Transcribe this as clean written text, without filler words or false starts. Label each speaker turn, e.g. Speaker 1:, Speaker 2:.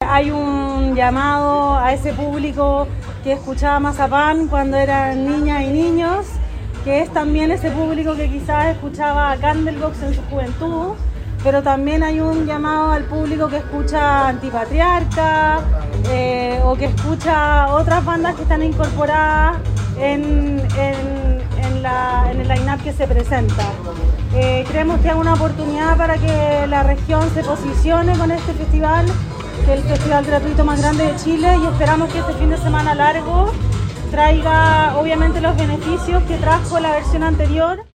Speaker 1: hay un llamado a ese público que escuchaba Mazapán cuando eran niñas y niños, que es también ese público que quizás escuchaba Candlebox en su juventud, pero también hay un llamado al público que escucha Antipatriarca o que escucha otras bandas que están incorporadas en el line-up que se presenta. Creemos que es una oportunidad para que la región se posicione con este festival, que es el festival gratuito más grande de Chile, y esperamos que este fin de semana largo traiga obviamente los beneficios que trajo la versión anterior.